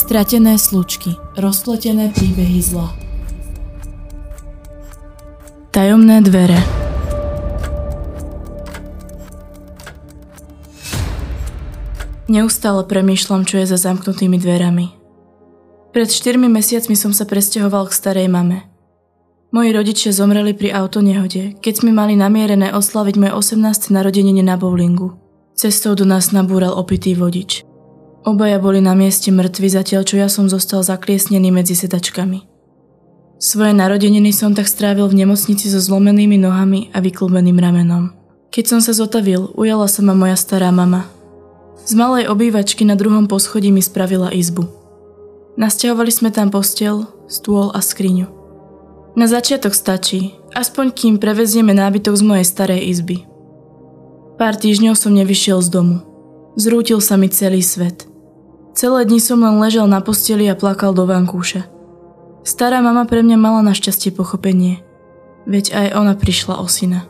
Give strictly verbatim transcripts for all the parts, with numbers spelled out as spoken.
Stratené slučky. Rozpletené príbehy zla. Tajomné dvere. Neustále premýšľam, čo je za zamknutými dverami. Pred štyrmi mesiacmi som sa presťahoval k starej mame. Moji rodičia zomreli pri autonehode, keď sme mali namierené oslaviť moje osemnáste narodeniny na bowlingu. Cestou do nás nabúral opitý vodič. Obaja boli na mieste mŕtvi, zatiaľ čo ja som zostal zakliesnený medzi sedačkami. Svoje narodeniny som tak strávil v nemocnici so zlomenými nohami a vyklbeným ramenom. Keď som sa zotavil, ujala sa ma moja stará mama. Z malej obývačky na druhom poschodí mi spravila izbu. Nasťahovali sme tam posteľ, stôl a skriňu. Na začiatok stačí, aspoň kým prevezieme nábytok z mojej starej izby. Pár týždňov som nevyšiel z domu. Zrútil sa mi celý svet. Celé dni som len ležal na posteli a plakal do vankúša. Stará mama pre mňa mala našťastie pochopenie, veď aj ona prišla o syna.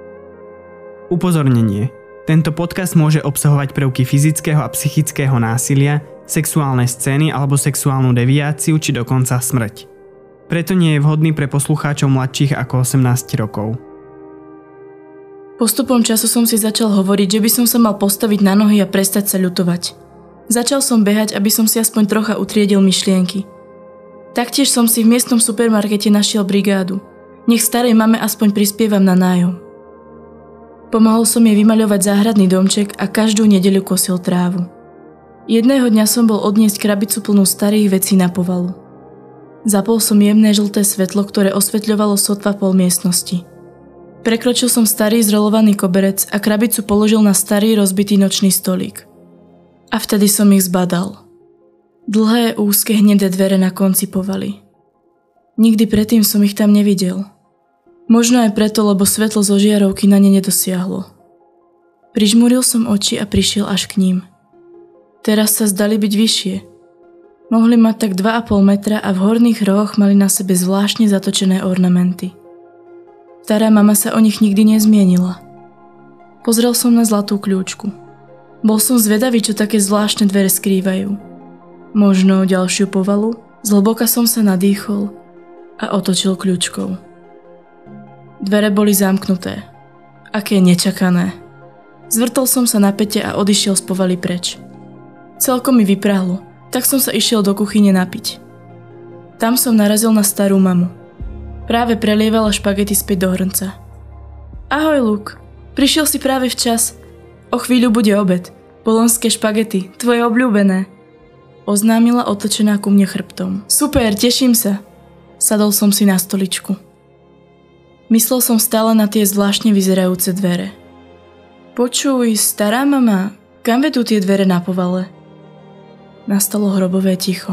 Upozornenie. Tento podcast môže obsahovať prvky fyzického a psychického násilia, sexuálne scény alebo sexuálnu deviáciu či dokonca smrť. Preto nie je vhodný pre poslucháčov mladších ako osemnásť rokov. Postupom času som si začal hovoriť, že by som sa mal postaviť na nohy a prestať sa ľutovať. Začal som behať, aby som si aspoň trocha utriedil myšlienky. Taktiež som si v miestnom supermarkete našiel brigádu. Nech starej mame aspoň prispievam na nájom. Pomohol som jej vymaľovať záhradný domček a každú nedeľu kosil trávu. Jedného dňa som bol odniesť krabicu plnú starých vecí na povalu. Zapol som jemné žlté svetlo, ktoré osvetľovalo sotva pol miestnosti. Prekročil som starý zrolovaný koberec a krabicu položil na starý rozbitý nočný stolík. A vtedy som ich zbadal. Dlhé, úzke, hnedé dvere na konci povaly. Nikdy predtým som ich tam nevidel. Možno aj preto, lebo svetlo zo žiarovky na ne nedosiahlo. Prižmúril som oči a prišiel až k ním. Teraz sa zdali byť vyššie. Mohli mať tak dva a pol metra a v horných rohoch mali na sebe zvláštne zatočené ornamenty. Stará mama sa o nich nikdy nezmienila. Pozrel som na zlatú kľúčku. Bol som zvedavý, čo také zvláštne dvere skrývajú. Možno ďalšiu povalu? Zhlboka som sa nadýchol a otočil kľúčkou. Dvere boli zamknuté. Aké nečakané. Zvrtol som sa na päte a odišiel z povaly preč. Celkom mi vyprahlo, tak som sa išiel do kuchyne napiť. Tam som narazil na starú mamu. Práve prelievala špagety späť do hrnca. Ahoj, Luk. Prišiel si práve včas. O chvíľu bude obed. Bolonské špagety, tvoje obľúbené. Oznámila otočená ku mne chrbtom. Super, teším sa. Sadol som si na stoličku. Myslel som stále na tie zvláštne vyzerajúce dvere. Počuj, stará mama, kam vedú tie dvere na povale? Nastalo hrobové ticho.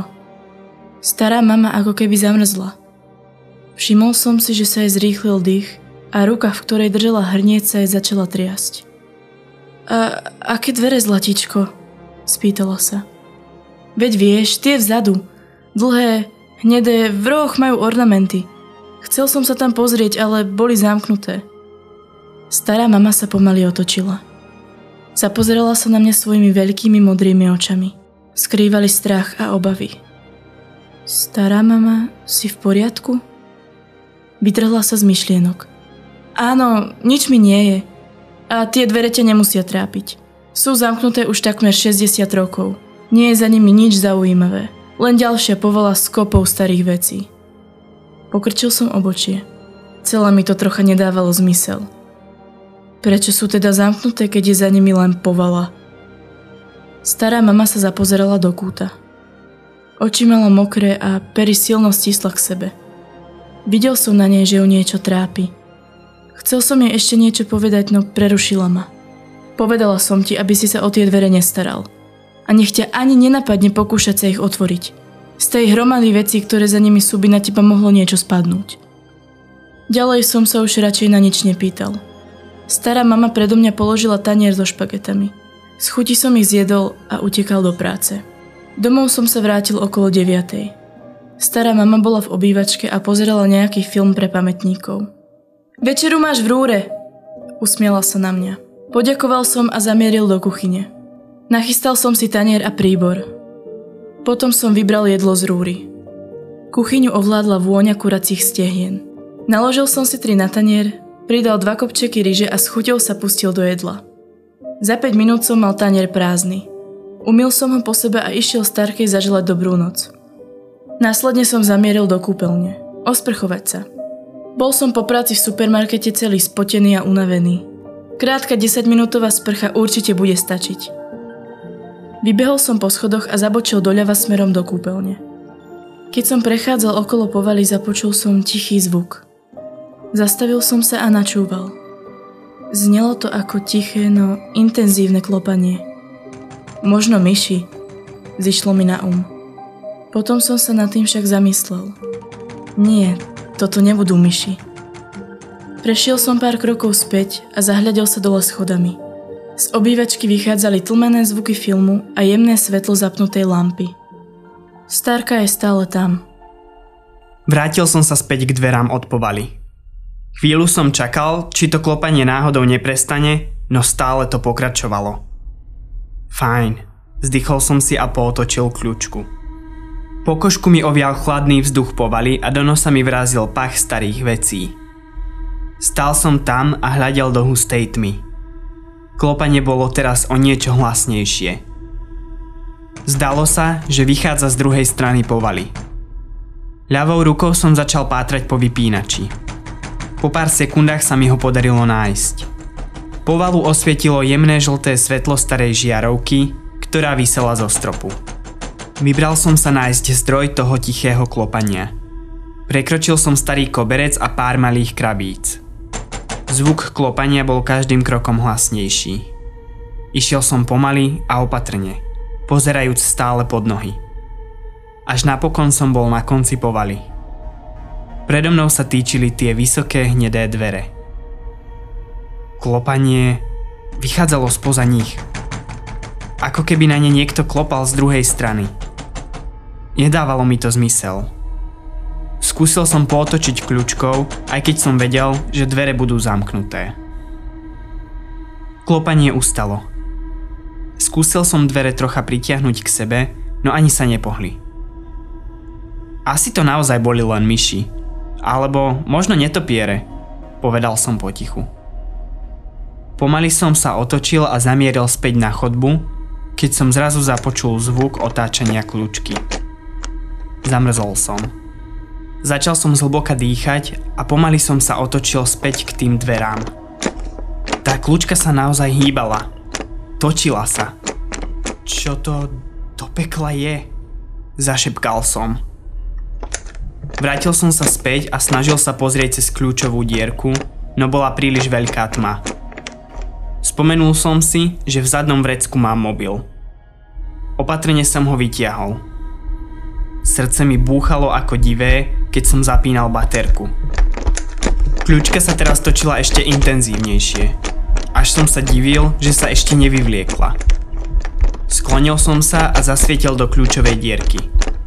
Stará mama ako keby zamrzla. Všimol som si, že sa jej zrýchlil dých a ruka, v ktorej držela hrniec, sa jej začala triasť. A aké dvere, zlatičko? Spýtala sa. Veď vieš, tie vzadu. Dlhé, hnedé, v rohoch majú ornamenty. Chcel som sa tam pozrieť, ale boli zamknuté. Stará mama sa pomaly otočila. Zapozerala sa na mňa svojimi veľkými modrými očami. Skrývali strach a obavy. Stará mama, si v poriadku? Vytrhla sa z myšlienok. Áno, nič mi nie je. A tie dvere ťa nemusia trápiť. Sú zamknuté už takmer šesťdesiat rokov. Nie je za nimi nič zaujímavé. Len ďalšia povala s kopou starých vecí. Pokrčil som obočie. Celé mi to trocha nedávalo zmysel. Prečo sú teda zamknuté, keď je za nimi len povala? Stará mama sa zapozerala do kúta. Oči mala mokré a pery silno stisla k sebe. Videl som na nej, že ju niečo trápi. Chcel som jej ešte niečo povedať, no prerušila ma. Povedala som ti, aby si sa o tie dvere nestaral. A nech ťa ani nenapadne pokúšať sa ich otvoriť. Z tej hromady vecí, ktoré za nimi sú, by na teba mohlo niečo spadnúť. Ďalej som sa už radšej na nič nepýtal. Stará mama predo mňa položila tanier so špagetami. Z chuti som ich zjedol a utekal do práce. Domov som sa vrátil okolo deviatej. Stará mama bola v obývačke a pozerala nejaký film pre pamätníkov. Večeru máš v rúre, usmiela sa na mňa. Poďakoval som a zamieril do kuchyne. Nachystal som si tanier a príbor. Potom som vybral jedlo z rúry. Kuchyňu ovládla vôňa kuracích stehien. Naložil som si tri na tanier, pridal dva kopčeky ryže a s chuťou sa pustil do jedla. Za päť minút som mal tanier prázdny. Umyl som ho po sebe a išiel starkej zaželať dobrú noc. Následne som zamieril do kúpeľne. Osprchovať sa. Bol som po práci v supermarkete celý spotený a unavený. Krátka desaťminútová sprcha určite bude stačiť. Vybehol som po schodoch a zabočil doľava smerom do kúpeľne. Keď som prechádzal okolo povaly, započul som tichý zvuk. Zastavil som sa a načúval. Znelo to ako tiché, no intenzívne klopanie. Možno myši, zišlo mi na um. Potom som sa nad tým však zamyslel. Nie, toto nebudú myši. Prešiel som pár krokov späť a zahľadil sa dole schodami. Z obývačky vychádzali tlmené zvuky filmu a jemné svetlo zapnutej lampy. Starka je stále tam. Vrátil som sa späť k dverám od povaly. Chvíľu som čakal, či to klopanie náhodou neprestane, no stále to pokračovalo. Fajn, zdychol som si a pootočil kľúčku. Po košku mi ovial chladný vzduch povaly a do nosa mi vrazil pach starých vecí. Stál som tam a hľadel do hustej tmy. Klopanie bolo teraz o niečo hlasnejšie. Zdalo sa, že vychádza z druhej strany povaly. Ľavou rukou som začal pátrať po vypínači. Po pár sekundách sa mi ho podarilo nájsť. Povalu osvietilo jemné žlté svetlo starej žiarovky, ktorá visela zo stropu. Vybral som sa nájsť zdroj toho tichého klopania. Prekročil som starý koberec a pár malých krabíc. Zvuk klopania bol každým krokom hlasnejší. Išiel som pomaly a opatrne, pozerajúc stále pod nohy. Až napokon som bol na konci povaly. Predo mnou sa týčili tie vysoké hnedé dvere. Klopanie vychádzalo spoza nich. Ako keby na ne niekto klopal z druhej strany. Nedávalo mi to zmysel. Skúsil som pootočiť kľúčkou, aj keď som vedel, že dvere budú zamknuté. Klopanie ustalo. Skúsil som dvere trocha pritiahnuť k sebe, no ani sa nepohli. Asi to naozaj boli len myši. Alebo možno netopiere, povedal som potichu. Pomaly som sa otočil a zamieril späť na chodbu, keď som zrazu započul zvuk otáčania kľúčky. Zamrzol som. Začal som zhlboka dýchať a pomaly som sa otočil späť k tým dverám. Tá kľúčka sa naozaj hýbala. Točila sa. Čo to do pekla je? Zašepkal som. Vrátil som sa späť a snažil sa pozrieť cez kľúčovú dierku, no bola príliš veľká tma. Spomenul som si, že v zadnom vrecku mám mobil. Opatrne som ho vytiahol. Srdce mi búchalo ako divé, keď som zapínal baterku. Kľúčka sa teraz točila ešte intenzívnejšie. Až som sa divil, že sa ešte nevyvliekla. Sklonil som sa a zasvietil do kľúčovej dierky.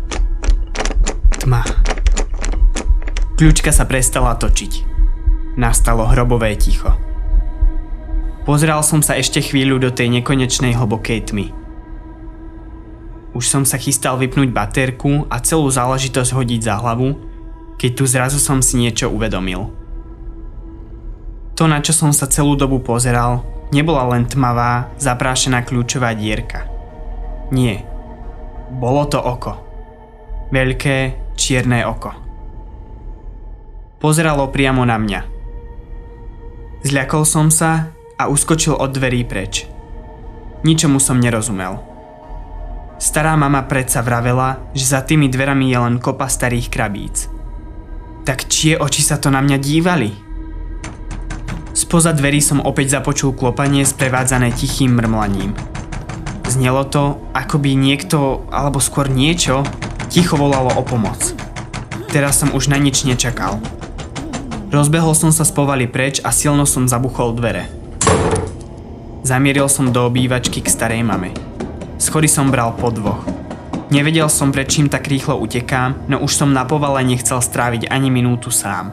Tma. Kľúčka sa prestala točiť. Nastalo hrobové ticho. Pozeral som sa ešte chvíľu do tej nekonečnej hlbokej tmy. Už som sa chystal vypnúť baterku a celú záležitosť hodiť za hlavu, keď tu zrazu som si niečo uvedomil. To, na čo som sa celú dobu pozeral, nebola len tmavá, zaprášená kľúčová dierka. Nie. Bolo to oko. Veľké, čierne oko. Pozeralo priamo na mňa. Zľakol som sa a uskočil od dverí preč. Ničomu som nerozumel. Stará mama predsa vravela, že za tými dverami je len kopa starých krabíc. Tak čie oči sa to na mňa dívali? Spoza dverí som opäť započul klopanie sprevádzané tichým mrmlaním. Znelo to, ako by niekto, alebo skôr niečo, ticho volalo o pomoc. Teraz som už na nič nečakal. Rozbehol som sa z povaly preč a silno som zabuchol dvere. Zamieril som do obývačky k starej mame. Schody som bral po dvoch. Nevedel som, pred čím tak rýchlo utekám, no už som na povale nechcel stráviť ani minútu sám.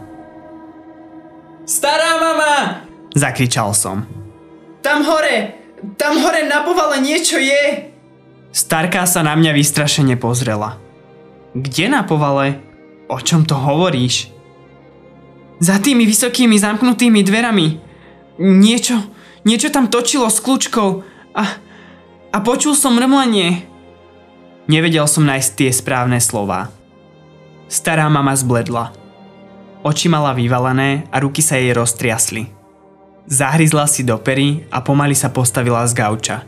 Stará mama! Zakričal som. Tam hore! Tam hore na povale niečo je! Starka sa na mňa vystrašene pozrela. Kde na povale? O čom to hovoríš? Za tými vysokými zamknutými dverami. Niečo, niečo tam točilo s kľúčkou a, a počul som mrmlenie. Nevedel som nájsť tie správne slová. Stará mama zbledla. Oči mala vyvalené a ruky sa jej roztriasli. Zahryzla si do pery a pomaly sa postavila z gauča.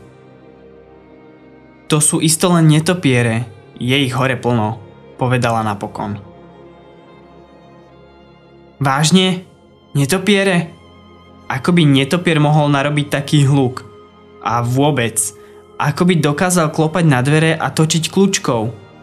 To sú isto len netopiere, je ich hore plno, povedala napokon. Vážne? Netopiere? Ako by netopier mohol narobiť taký hluk? A vôbec, ako by dokázal klopať na dvere a točiť kľúčkou?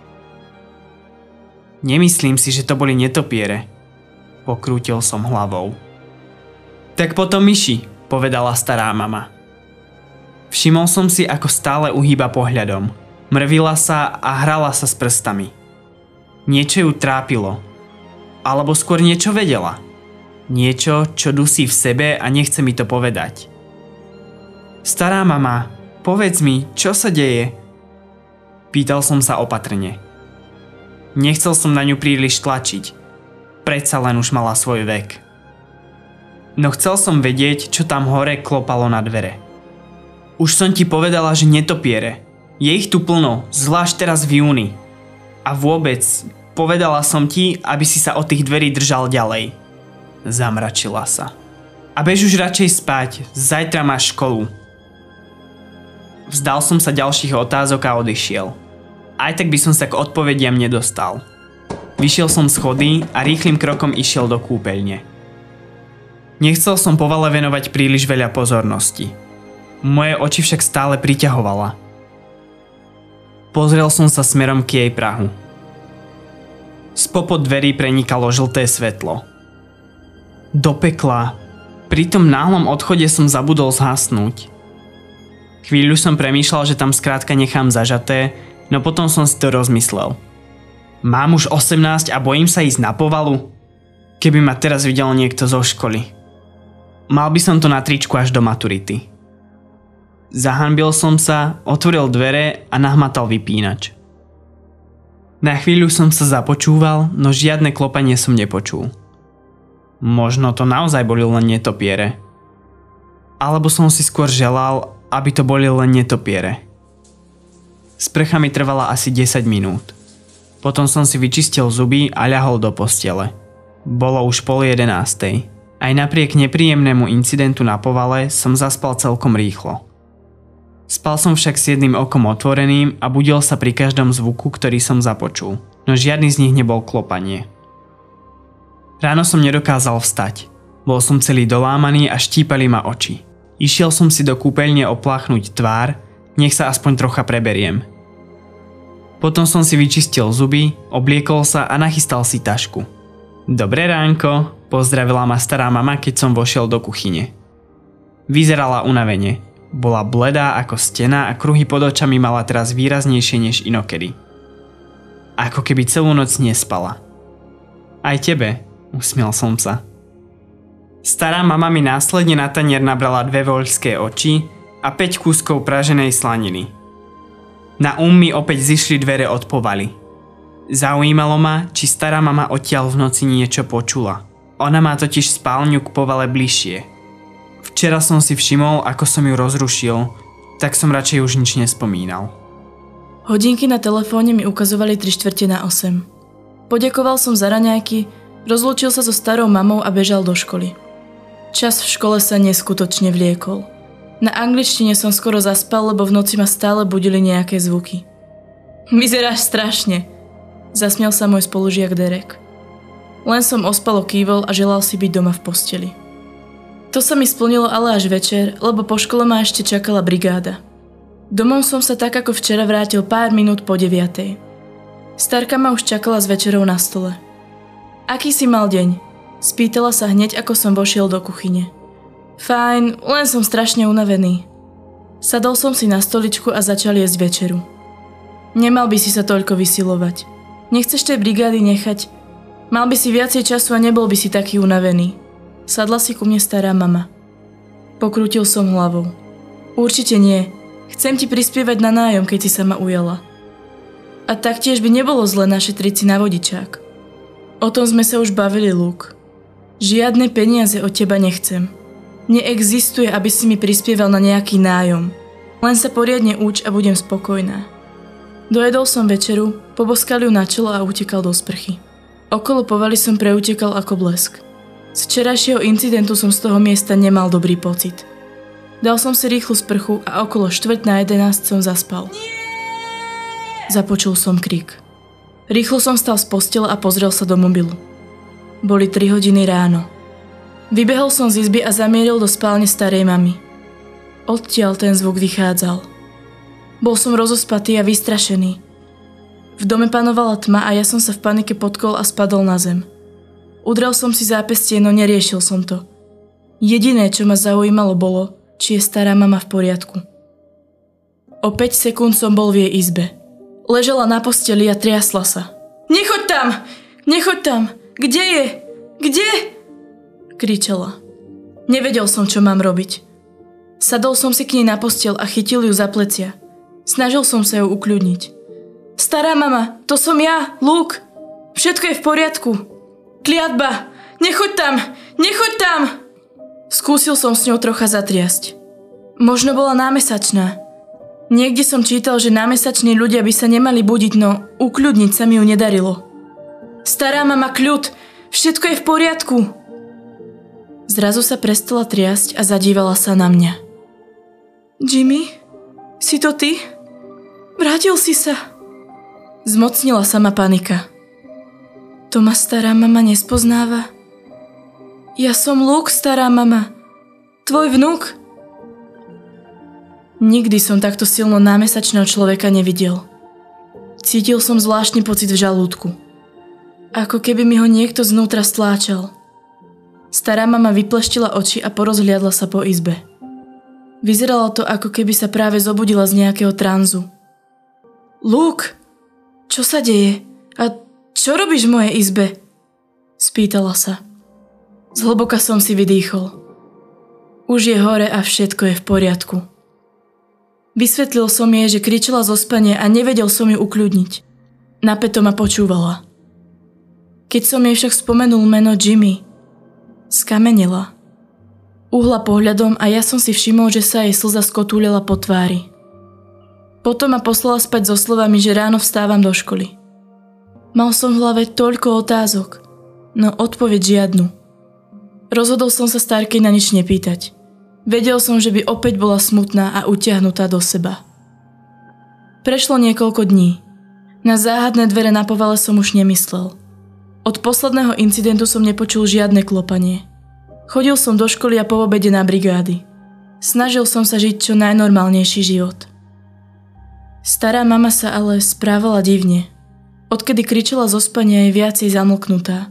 Nemyslím si, že to boli netopiere. Pokrútil som hlavou. Tak potom myši, povedala stará mama. Všimol som si, ako stále uhýba pohľadom. Mrvila sa a hrala sa s prstami. Niečo ju trápilo. Alebo skôr niečo vedela. Niečo, čo dusí v sebe a nechce mi to povedať. Stará mama, povedz mi, čo sa deje? Pýtal som sa opatrne. Nechcel som na ňu príliš tlačiť. Predsa len už mala svoj vek. No chcel som vedieť, čo tam hore klopalo na dvere. Už som ti povedala, že netopiere. Je ich tu plno, zvlášť teraz v júni. A vôbec, povedala som ti, aby si sa od tých dverí držal ďalej. Zamračila sa. A bež už radšej spať, zajtra máš školu. Vzdal som sa ďalších otázok a odišiel. Aj tak by som sa k odpovediam nedostal. Vyšiel som schody a rýchlym krokom išiel do kúpeľne. Nechcel som povale venovať príliš veľa pozornosti. Moje oči však stále priťahovala. Pozrel som sa smerom k jej prahu. Spopod dverí prenikalo žlté svetlo. Do pekla. Pri tom náhlom odchode som zabudol zhasnúť. Chvíľu som premýšľal, že tam skrátka nechám zažaté, no potom som si to rozmyslel. Mám už osemnásť a bojím sa ísť na povalu? Keby ma teraz videl niekto zo školy. Mal by som to na tričku až do maturity. Zahanbil som sa, otvoril dvere a nahmatal vypínač. Na chvíľu som sa započúval, no žiadne klopanie som nepočul. Možno to naozaj boli len netopiere. Alebo som si skôr želal, aby to boli len netopiere. Sprcha mi trvala asi desať minút. Potom som si vyčistil zuby a ľahol do postele. Bolo už pol jedenástej. Aj napriek nepríjemnému incidentu na povale som zaspal celkom rýchlo. Spal som však s jedným okom otvoreným a budil sa pri každom zvuku, ktorý som započul, no žiadny z nich nebol klopanie. Ráno som nedokázal vstať. Bol som celý dolámaný a štípali ma oči. Išiel som si do kúpeľne opláchnuť tvár, nech sa aspoň trocha preberiem. Potom som si vyčistil zuby, obliekol sa a nachystal si tašku. Dobré ránko, pozdravila ma stará mama, keď som vošiel do kuchyne. Vyzerala unavene. Bola bledá ako stena a kruhy pod očami mala teraz výraznejšie než inokedy. Ako keby celú noc nespala. Aj tebe, usmiel som sa. Stará mama mi následne na tanier nabrala dve voľské oči a päť kúskov praženej slaniny. Na um mi opäť zišli dvere od povaly. Zaujímalo ma, či stará mama odtiaľ v noci niečo počula. Ona má totiž spálňu k povale bližšie. Včera som si všimol, ako som ju rozrušil, tak som radšej už nič nespomínal. Hodinky na telefóne mi ukazovali tri štvrte na osem. Poďakoval som za raňajky, rozlúčil sa so starou mamou a bežal do školy. Čas v škole sa neskutočne vliekol. Na angličtine som skoro zaspal, lebo v noci ma stále budili nejaké zvuky. Vyzeráš strašne, zasmiel sa môj spolužiak Derek. Len som ospalo kývol a želal si byť doma v posteli. To sa mi splnilo ale až večer, lebo po škole ma ešte čakala brigáda. Domov som sa tak ako včera vrátil pár minút po deviatej. Starka ma už čakala s večerou na stole. Aký si mal deň? Spýtala sa hneď, ako som vošiel do kuchyne. Fajn, len som strašne unavený. Sadol som si na stoličku a začal jesť večeru. Nemal by si sa toľko vysilovať. Nechceš tej brigády nechať? Mal by si viacej času a nebol by si taký unavený. Sadla si ku mne stará mama. Pokrútil som hlavou. Určite nie. Chcem ti prispievať na nájom, keď si sa ma ujala. A taktiež by nebolo zle našetriť si na vodičák. O tom sme sa už bavili, Luke. Žiadne peniaze od teba nechcem. Neexistuje, aby si mi prispieval na nejaký nájom. Len sa poriadne uč a budem spokojná. Dojedol som večeru, poboskal ju na čelo a utekal do sprchy. Okolo povaly som preutekal ako blesk. Z včerajšieho incidentu som z toho miesta nemal dobrý pocit. Dal som si rýchlu sprchu a okolo štvrť na jedenásť som zaspal. Nie! Započul som krík. Rýchlo som stal z postele a pozrel sa do mobilu. Boli tri hodiny ráno. Vybehol som z izby a zamieril do spálne starej mamy. Odtiaľ ten zvuk vychádzal. Bol som rozospatý a vystrašený. V dome panovala tma a ja som sa v panike potkol a spadol na zem. Udrel som si zápestie, no neriešil som to. Jediné, čo ma zaujímalo, bolo, či je stará mama v poriadku. O päť sekúnd som bol v jej izbe. Ležela na posteli a triasla sa. Nechoď tam! Nechoď tam! Kde je? Kde? Kričala. Nevedel som, čo mám robiť. Sadol som si k nej na posteľ a chytil ju za plecia. Snažil som sa ju ukľudniť. Stará mama, to som ja, Luke. Všetko je v poriadku. Kliatba, nechoď tam, nechoď tam. Skúsil som s ňou trocha zatriasť. Možno bola námesačná. Niekde som čítal, že námesační ľudia by sa nemali budiť, no ukľudniť sa mi ju nedarilo. Stará mama, kľud, všetko je v poriadku. Zrazu sa prestala triasť a zadívala sa na mňa. Jimmy, si to ty? Vrátil si sa. Zmocnila sa ma panika. To ma stará mama nespoznáva. Ja som Luke, stará mama. Tvoj vnuk. Nikdy som takto silno námesačného človeka nevidel. Cítil som zvláštny pocit v žalúdku. Ako keby mi ho niekto znútra stláčal. Stará mama vypleštila oči a porozhliadla sa po izbe. Vyzeralo to, ako keby sa práve zobudila z nejakého tranzu. Luke, čo sa deje? A čo robíš v mojej izbe? Spýtala sa. Zhlboka som si vydýchol. Už je hore a všetko je v poriadku. Vysvetlil som jej, že kričala zo spania a nevedel som ju ukľudniť. Napäto ma počúvala. Keď som jej však spomenul meno Jimmy, skamenila. Uhla pohľadom a ja som si všimol, že sa jej slza skotúľala po tvári. Potom ma poslala spať so slovami, že ráno vstávam do školy. Mal som v hlave toľko otázok, no odpoveď žiadnu. Rozhodol som sa starkej na nič nepýtať. Vedel som, že by opäť bola smutná a utiahnutá do seba. Prešlo niekoľko dní. Na záhadné dvere na povale som už nemyslel. Od posledného incidentu som nepočul žiadne klopanie. Chodil som do školy a po obede na brigády. Snažil som sa žiť čo najnormálnejší život. Stará mama sa ale správala divne. Odkedy kričala zo spania, je viacej zamlknutá.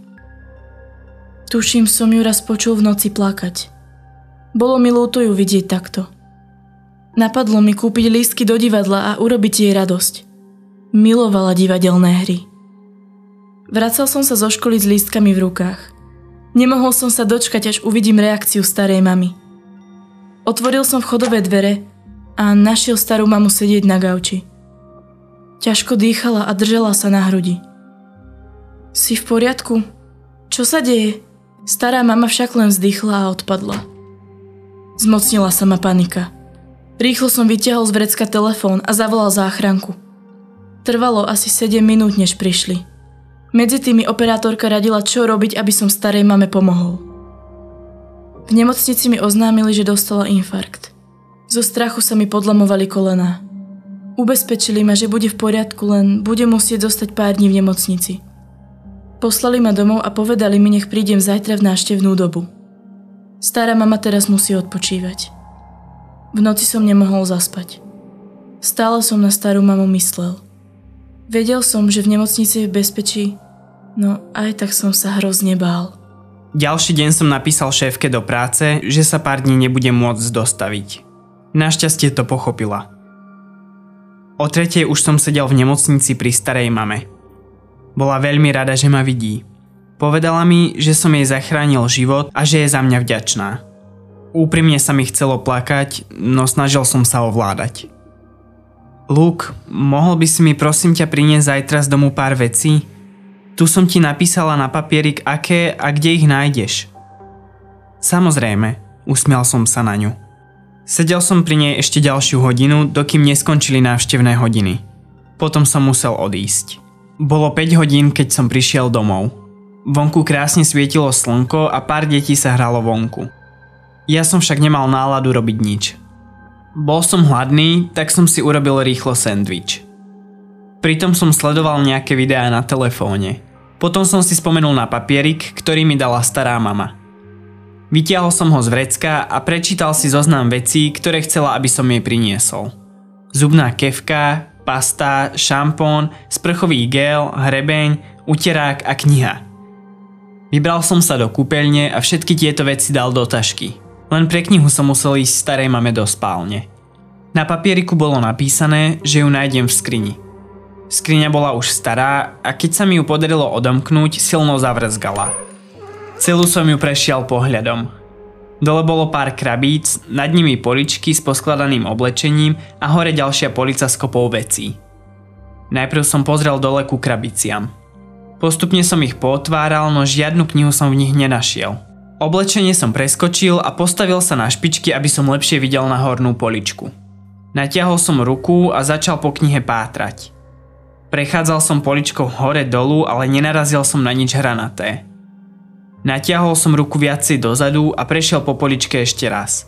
Tuším, som ju raz počul v noci plakať. Bolo mi ľúto ju vidieť takto. Napadlo mi kúpiť lístky do divadla a urobiť jej radosť. Milovala divadelné hry. Vracal som sa zo školy s lístkami v rukách. Nemohol som sa dočkať, až uvidím reakciu starej mamy. Otvoril som vchodové dvere a našiel starú mamu sedieť na gauči. Ťažko dýchala a držala sa na hrudi. Si v poriadku? Čo sa deje? Stará mama však len vzdychla a odpadla. Zmocnila sa ma panika. Rýchlo som vytiahol z vrecka telefón a zavolal záchranku. Trvalo asi sedem minút, než prišli. Medzi tými operátorka radila, čo robiť, aby som starej mame pomohol. V nemocnici mi oznámili, že dostala infarkt. Zo strachu sa mi podlamovali kolená. Ubezpečili ma, že bude v poriadku, len bude musieť zostať pár dní v nemocnici. Poslali ma domov a povedali mi, nech prídem zajtra v návštevnú dobu. Stará mama teraz musí odpočívať. V noci som nemohol zaspať. Stále som na starú mamu myslel. Vedel som, že v nemocnici je v bezpečí, no aj tak som sa hrozne bál. Ďalší deň som napísal šéfke do práce, že sa pár dní nebudem môcť dostaviť. Našťastie to pochopila. O tretej už som sedel v nemocnici pri starej mame. Bola veľmi rada, že ma vidí. Povedala mi, že som jej zachránil život a že je za mňa vďačná. Úprimne sa mi chcelo plakať, no snažil som sa ovládať. Luke, mohol by si mi prosím ťa priniesť zajtra z domu pár vecí? Tu som ti napísala na papierik, aké a kde ich nájdeš. Samozrejme, usmial som sa na ňu. Sedel som pri nej ešte ďalšiu hodinu, dokým neskončili návštevné hodiny. Potom som musel odísť. Bolo päť hodín, keď som prišiel domov. Vonku krásne svietilo slnko a pár detí sa hralo vonku. Ja som však nemal náladu robiť nič. Bol som hladný, tak som si urobil rýchlo sendvič. Pritom som sledoval nejaké videá na telefóne. Potom som si spomenul na papierik, ktorý mi dala stará mama. Vytiahol som ho z vrecka a prečítal si zoznam vecí, ktoré chcela, aby som jej priniesol. Zubná kefka, pasta, šampón, sprchový gel, hrebeň, uterák a kniha. Vybral som sa do kúpeľne a všetky tieto veci dal do tašky. Len pre knihu som musel ísť starej mame do spálne. Na papieriku bolo napísané, že ju nájdem v skrini. Skriňa bola už stará a keď sa mi ju podarilo odomknúť, silno zavrzgala. Celú som ju prešiel pohľadom. Dole bolo pár krabíc, nad nimi poličky s poskladaným oblečením a hore ďalšia polica s kopou vecí. Najprv som pozrel dole ku krabiciam. Postupne som ich pootváral, no žiadnu knihu som v nich nenašiel. Oblečenie som preskočil a postavil sa na špičky, aby som lepšie videl na hornú poličku. Natiahol som ruku a začal po knihe pátrať. Prechádzal som poličkou hore dolu, ale nenarazil som na nič hranaté. Natiahol som ruku viacej dozadu a prešiel po poličke ešte raz.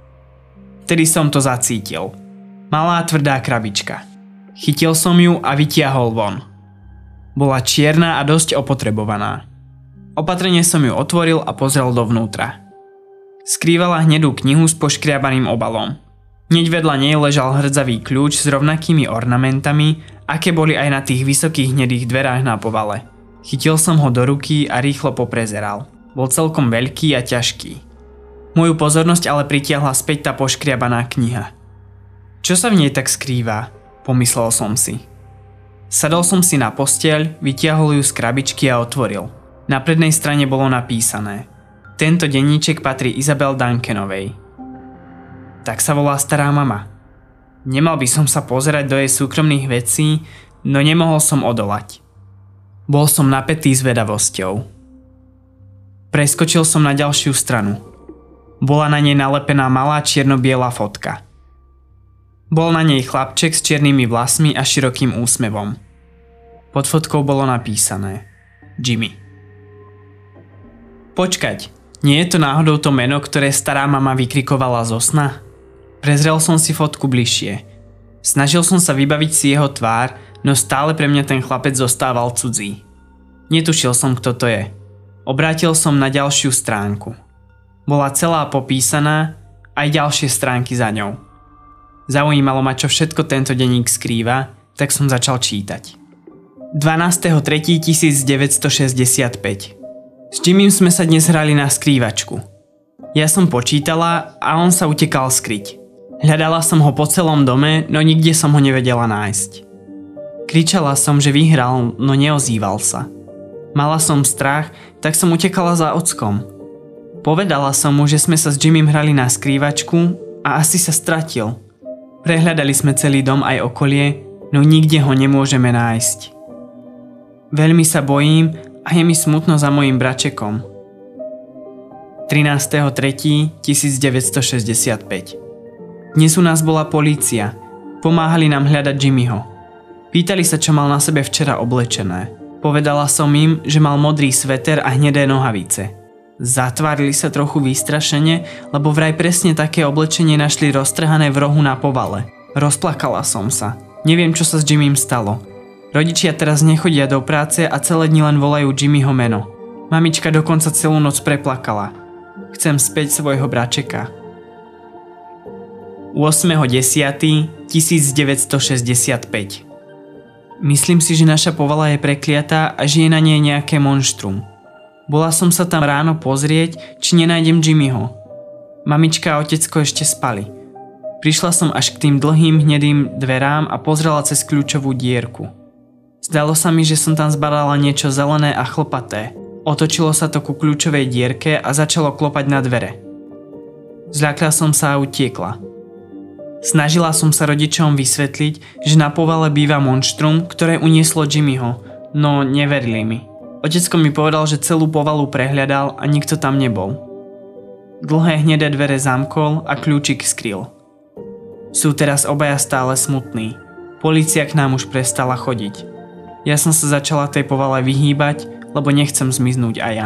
Vtedy som to zacítil. Malá tvrdá krabička. Chytil som ju a vytiahol von. Bola čierna a dosť opotrebovaná. Opatrne som ju otvoril a pozrel dovnútra. Skrývala hnedú knihu s poškriabaným obalom. Hneď vedľa nej ležal hrdzavý kľúč s rovnakými ornamentami, aké boli aj na tých vysokých hnedých dverách na povale. Chytil som ho do ruky a rýchlo poprezeral. Bol celkom veľký a ťažký. Moju pozornosť ale pritiahla späť tá poškriabaná kniha. Čo sa v nej tak skrýva? Pomyslel som si. Sadol som si na posteľ, vytiahol ju z krabičky a otvoril. Na prednej strane bolo napísané: Tento denníček patrí Isabel Duncanovej. Tak sa volá stará mama. Nemal by som sa pozerať do jej súkromných vecí, no nemohol som odolať. Bol som napätý zvedavosťou. Preskočil som na ďalšiu stranu. Bola na nej nalepená malá čierno-biela fotka. Bol na nej chlapček s čiernymi vlasmi a širokým úsmevom. Pod fotkou bolo napísané Jimmy. Počkať, nie je to náhodou to meno, ktoré stará mama vykrikovala zo sna? Prezrel som si fotku bližšie. Snažil som sa vybaviť si jeho tvár, no stále pre mňa ten chlapec zostával cudzí. Netušil som, kto to je. Obrátil som na ďalšiu stránku. Bola celá popísaná, aj ďalšie stránky za ňou. Zaujímalo ma, čo všetko tento denník skrýva, tak som začal čítať. dvanásteho tretieho tisícdeväťstošesťdesiatpäť. S Jimmym sme sa dnes hrali na skrývačku. Ja som počítala a on sa utekal skryť. Hľadala som ho po celom dome, no nikde som ho nevedela nájsť. Kričala som, že vyhral, no neozýval sa. Mala som strach, tak som utekala za ockom. Povedala som mu, že sme sa s Jimmym hrali na skrývačku a asi sa stratil. Prehľadali sme celý dom aj okolie, no nikde ho nemôžeme nájsť. Veľmi sa bojím a je mi smutno za mojím bračekom. trinásteho tretieho tisícdeväťstošesťdesiatpäť. Dnes u nás bola polícia. Pomáhali nám hľadať Jimmyho. Pýtali sa, čo mal na sebe včera oblečené. Povedala som im, že mal modrý sveter a hnedé nohavice. Zatvárili sa trochu vystrašene, lebo vraj presne také oblečenie našli roztrhané v rohu na povale. Rozplakala som sa. Neviem, čo sa s Jimmym stalo. Rodičia teraz nechodia do práce a celé dni len volajú Jimmyho meno. Mamička dokonca celú noc preplakala. Chcem späť svojho bračeka. ôsmeho desiateho tisícdeväťstošesťdesiatpäť. Myslím si, že naša povala je prekliatá a že je na nej nejaké monštrum. Bola som sa tam ráno pozrieť, či nenájdem Jimmyho. Mamička a otecko ešte spali. Prišla som až k tým dlhým hnedým dverám a pozrela cez kľúčovú dierku. Zdalo sa mi, že som tam zbadala niečo zelené a chlpaté. Otočilo sa to ku kľúčovej dierke a začalo klopať na dvere. Zľakla som sa a utiekla. Snažila som sa rodičom vysvetliť, že na povale býva monštrum, ktoré unieslo Jimmyho, no neverili mi. Otecko mi povedal, že celú povalu prehľadal a nikto tam nebol. Dlhé hnedé dvere zamkol a kľúčik skryl. Sú teraz obaja stále smutní. Polícia k nám už prestala chodiť. Ja som sa začala tej povale vyhýbať, lebo nechcem zmiznúť aj ja.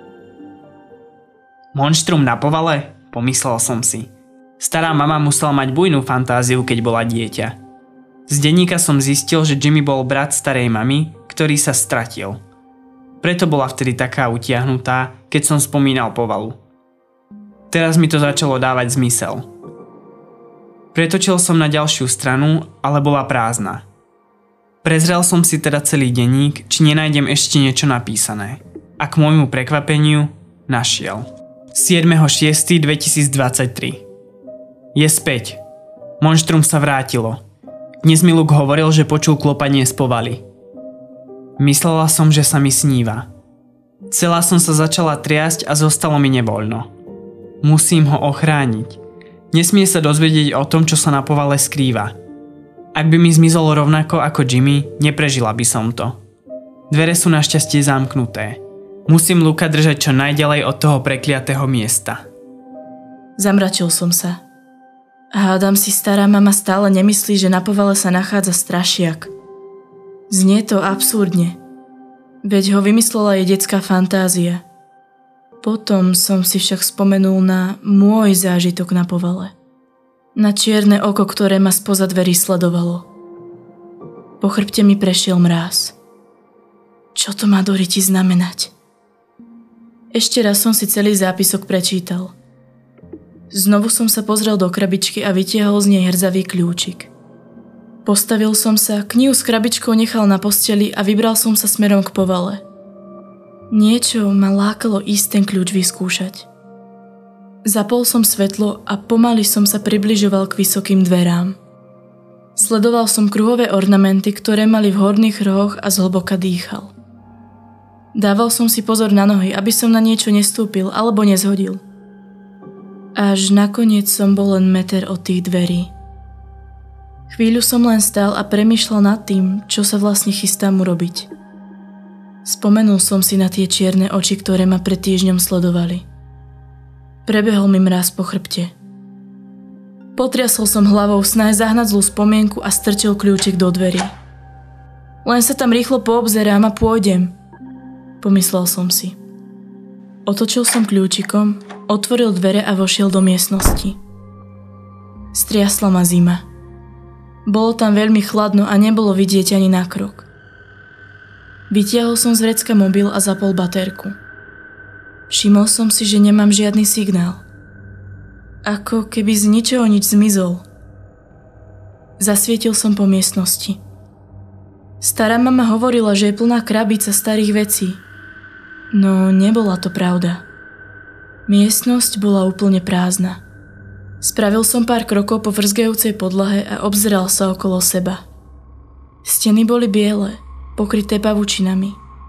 Monštrum na povale? Pomyslel som si. Stará mama musela mať bujnú fantáziu, keď bola dieťa. Z denníka som zistil, že Jimmy bol brat starej mamy, ktorý sa stratil. Preto bola vtedy taká utiahnutá, keď som spomínal povalu. Teraz mi to začalo dávať zmysel. Pretočil som na ďalšiu stranu, ale bola prázdna. Prezrel som si teda celý denník, či nenájdem ešte niečo napísané. A k môjmu prekvapeniu našiel. siedmeho šiesteho dvetisícdvadsaťtri. Je späť. Monštrum sa vrátilo. Dnes mi Luke hovoril, že počul klopanie z povaly. Myslela som, že sa mi sníva. Celá som sa začala triasť a zostalo mi nevoľno. Musím ho ochrániť. Nesmie sa dozvedieť o tom, čo sa na povale skrýva. Ak by mi zmizol rovnako ako Jimmy, neprežila by som to. Dvere sú našťastie zamknuté. Musím Luka držať čo najďalej od toho prekliatého miesta. Zamračil som sa. Hádam si stará mama stále nemyslí, že na povale sa nachádza strašiak. Znie to absurdne. Veď ho vymyslela jej detská fantázia. Potom som si však spomenul na môj zážitok na povale. Na čierne oko, ktoré ma spoza dverí sledovalo. Po chrbte mi prešiel mráz. Čo to má do riti znamenať? Ešte raz som si celý zápisok prečítal. Znovu som sa pozrel do krabičky a vytiahol z nej hrdzavý kľúčik. Postavil som sa, knihu s krabičkou nechal na posteli a vybral som sa smerom k povale. Niečo ma lákalo ísť ten kľúč vyskúšať. Zapol som svetlo a pomaly som sa približoval k vysokým dverám. Sledoval som kruhové ornamenty, ktoré mali v horných rohoch a zhlboka dýchal. Dával som si pozor na nohy, aby som na niečo nestúpil alebo nezhodil. Až nakoniec som bol len meter od tých dverí. Chvíľu som len stál a premýšľal nad tým, čo sa vlastne chystám urobiť. Spomenul som si na tie čierne oči, ktoré ma pred týždňom sledovali. Prebehol mi mráz po chrbte. Potriasol som hlavou snáď zahnať zlú spomienku a strčil kľúčik do dverí. Len sa tam rýchlo poobzerám a pôjdem, pomyslel som si. Otočil som kľúčikom, otvoril dvere a vošiel do miestnosti. Striasla ma zima. Bolo tam veľmi chladno a nebolo vidieť ani na krok. Vytiahol som z vrecka mobil a zapol baterku. Všimol som si, že nemám žiadny signál. Ako keby z ničoho nič zmizol. Zasvietil som po miestnosti. Stará mama hovorila, že je plná krabica starých vecí. No nebola to pravda. Miestnosť bola úplne prázdna. Spravil som pár krokov po vrzgajúcej podlahe a obzeral sa okolo seba. Steny boli biele, pokryté pavučinami.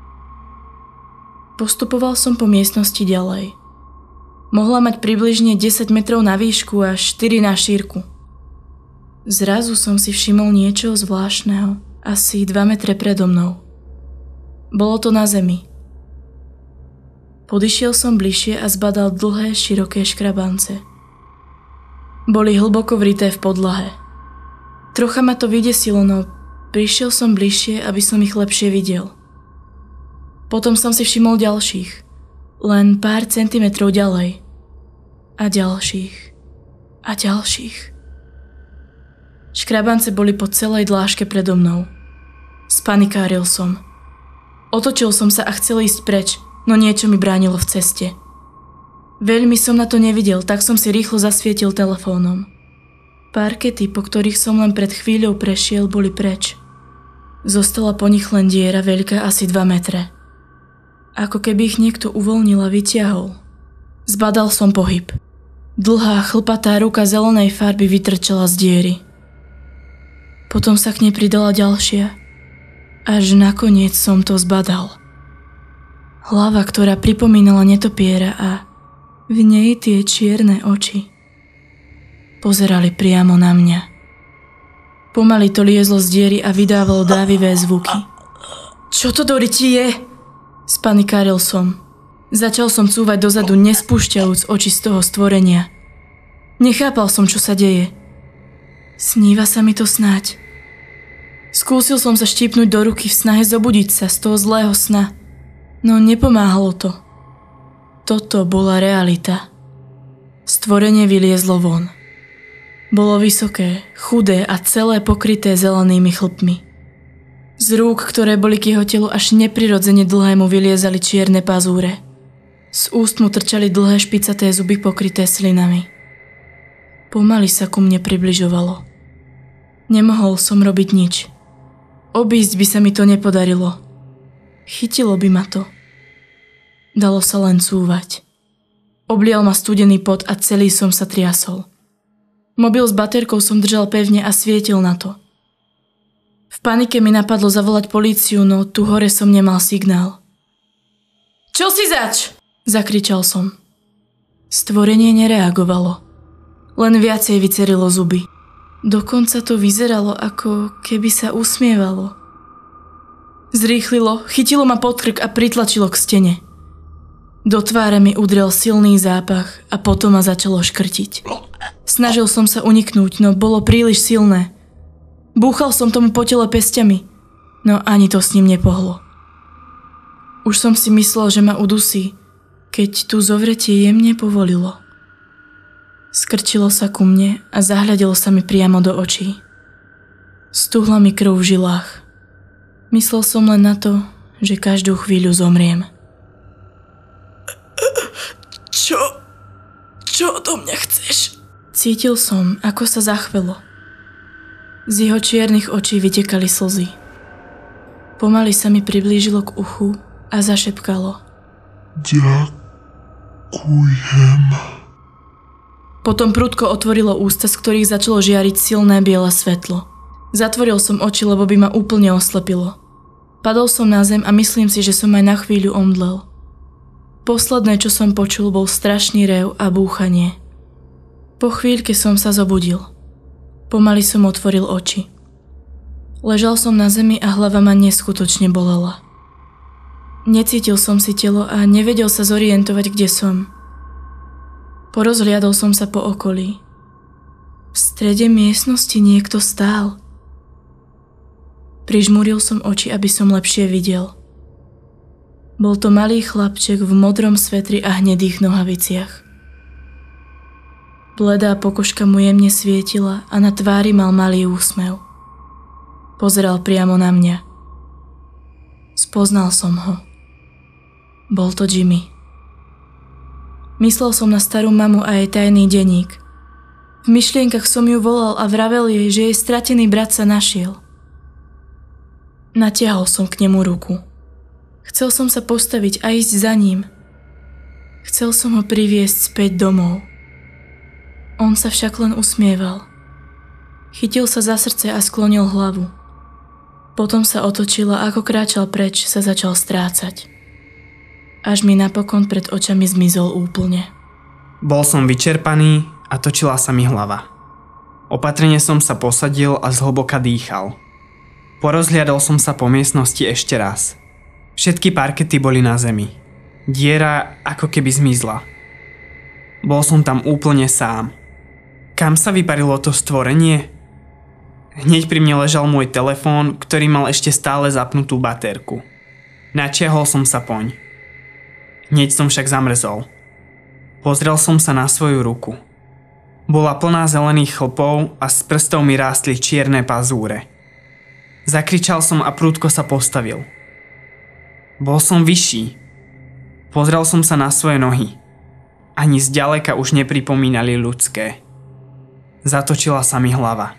Postupoval som po miestnosti ďalej. Mohla mať približne desať metrov na výšku a štyri na šírku. Zrazu som si všimol niečo zvláštneho, asi dva metre predo mnou. Bolo to na zemi. Podišiel som bližšie a zbadal dlhé, široké škrabance. Boli hlboko vrité v podlahe. Trocha ma to vydesilo, no prišiel som bližšie, aby som ich lepšie videl. Potom som si všimol ďalších, len pár centimetrov ďalej. A ďalších. A ďalších. Škrabance boli po celej dĺžke predo mnou. Spanikáril som. Otočil som sa a chcel ísť preč, no niečo mi bránilo v ceste. Veľmi som na to nevidel, tak som si rýchlo zasvietil telefónom. Parkety, po ktorých som len pred chvíľou prešiel, boli preč. Zostala po nich len diera veľká asi dva metre. Ako keby ich niekto uvoľnil a vyťahol. Zbadal som pohyb. Dlhá, chlpatá ruka zelenej farby vytrčala z diery. Potom sa k nej pridala ďalšia. Až nakoniec som to zbadal. Hlava, ktorá pripomínala netopiera a v nej tie čierne oči. Pozerali priamo na mňa. Pomaly to liezlo z diery a vydávalo dávivé zvuky. Čo to do ryti je? Spanikáril som. Začal som cúvať dozadu, nespúšťajúc oči z toho stvorenia. Nechápal som, čo sa deje. Sníva sa mi to snáď. Skúsil som sa štípnuť do ruky v snahe zobudiť sa z toho zlého sna. No nepomáhalo to. Toto bola realita. Stvorenie vyliezlo von. Bolo vysoké, chudé a celé pokryté zelenými chlpmi. Z rúk, ktoré boli k jeho telu až neprirodzene dlhé, mu vyliezali čierne pazúre. Z úst mu trčali dlhé špicaté zuby pokryté slinami. Pomaly sa ku mne približovalo. Nemohol som robiť nič. Obísť by sa mi to nepodarilo. Chytilo by ma to. Dalo sa len cúvať. Oblial ma studený pot a celý som sa triasol. Mobil s baterkou som držal pevne a svietil na to. V panike mi napadlo zavolať políciu, no tu hore som nemal signál. Čo si zač? Zakričal som. Stvorenie nereagovalo. Len viacej vycerilo zuby. Dokonca to vyzeralo, ako keby sa usmievalo. Zrýchlilo, chytilo ma pod krk a pritlačilo k stene. Do tváre mi udrel silný zápach a potom ma začalo škrtiť. Snažil som sa uniknúť, no bolo príliš silné. Búchal som tomu po tele pesťami, no ani to s ním nepohlo. Už som si myslel, že ma udusí, keď tu zovretie jemne povolilo. Skrčilo sa ku mne a zahľadilo sa mi priamo do očí. Stuhla mi krv v žilách. Myslel som len na to, že každú chvíľu zomriem. Čo? Čo odo mňa chceš? Cítil som, ako sa zachvelo. Z jeho čiernych očí vytekali slzy. Pomaly sa mi priblížilo k uchu a zašepkalo. Ďakujem. Potom prudko otvorilo ústa, z ktorých začalo žiariť silné biele svetlo. Zatvoril som oči, lebo by ma úplne oslepilo. Padol som na zem a myslím si, že som aj na chvíľu omdlel. Posledné, čo som počul, bol strašný rev a búchanie. Po chvíľke som sa zobudil. Pomaly som otvoril oči. Ležal som na zemi a hlava ma neskutočne bolela. Necítil som si telo a nevedel sa zorientovať, kde som. Porozhliadol som sa po okolí. V strede miestnosti niekto stál. Prižmúril som oči, aby som lepšie videl. Bol to malý chlapček v modrom svetri a hnedých nohaviciach. Bledá pokožka mu jemne svietila a na tvári mal malý úsmev. Pozeral priamo na mňa. Spoznal som ho. Bol to Jimmy. Myslel som na starú mamu a jej tajný denník. V myšlienkach som ju volal a vravel jej, že jej stratený brat sa našiel. Natiahol som k nemu ruku. Chcel som sa postaviť a ísť za ním. Chcel som ho priviesť späť domov. On sa však len usmieval. Chytil sa za srdce a sklonil hlavu. Potom sa otočil a ako kráčal preč, sa začal strácať. Až mi napokon pred očami zmizol úplne. Bol som vyčerpaný a točila sa mi hlava. Opatrne som sa posadil a zhlboka dýchal. Porozhliadol som sa po miestnosti ešte raz. Všetky parkety boli na zemi. Diera ako keby zmizla. Bol som tam úplne sám. Kam sa vyparilo to stvorenie? Hneď pri mne ležal môj telefón, ktorý mal ešte stále zapnutú batérku. Načiahol som sa poň. Hneď som však zamrzol. Pozrel som sa na svoju ruku. Bola plná zelených chlpov a z prstov mi rástli čierne pazúre. Zakričal som a prudko sa postavil. Bol som vyšší. Pozrel som sa na svoje nohy. Ani zďaleka už nepripomínali ľudské. Zatočila sa mi hlava.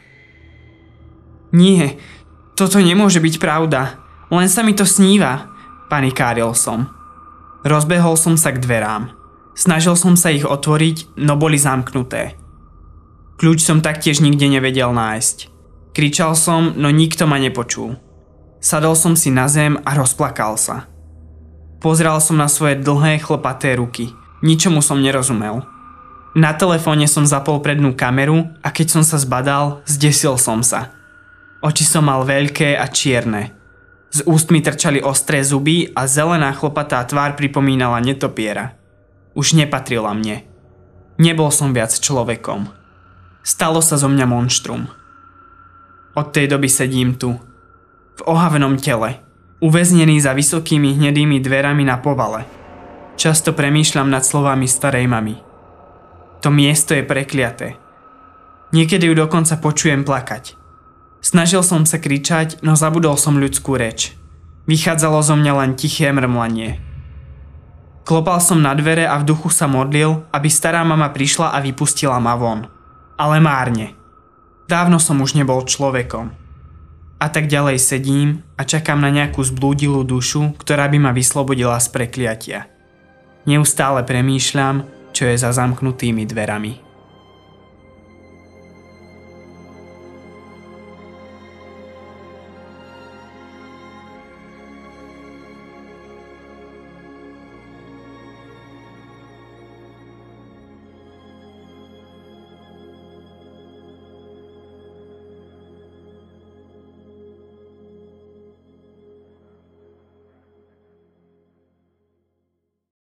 Nie, toto nemôže byť pravda. Len sa mi to sníva, panikáril som. Rozbehol som sa k dverám. Snažil som sa ich otvoriť, no boli zamknuté. Kľúč som taktiež nikde nevedel nájsť. Kričal som, no nikto ma nepočul. Sadol som si na zem a rozplakal sa. Pozrel som na svoje dlhé chlpaté ruky. Ničomu som nerozumel. Na telefóne som zapol prednú kameru a keď som sa zbadal, zdesil som sa. Oči som mal veľké a čierne. Z úst mi trčali ostré zuby a zelená chlopatá tvár pripomínala netopiera. Už nepatrila mne. Nebol som viac človekom. Stalo sa zo mňa monštrum. Od tej doby sedím tu. V ohavenom tele. Uväznený za vysokými hnedými dverami na povale. Často premýšľam nad slovami starej mamy. To miesto je prekliaté. Niekedy ju dokonca počujem plakať. Snažil som sa kričať, no zabudol som ľudskú reč. Vychádzalo zo mňa len tiché mrmlanie. Klopal som na dvere a v duchu sa modlil, aby stará mama prišla a vypustila ma von. Ale márne. Dávno som už nebol človekom. A tak ďalej sedím a čakám na nejakú zblúdilú dušu, ktorá by ma vyslobodila z prekliatia. Neustále premýšľam, čo je za zamknutými dverami.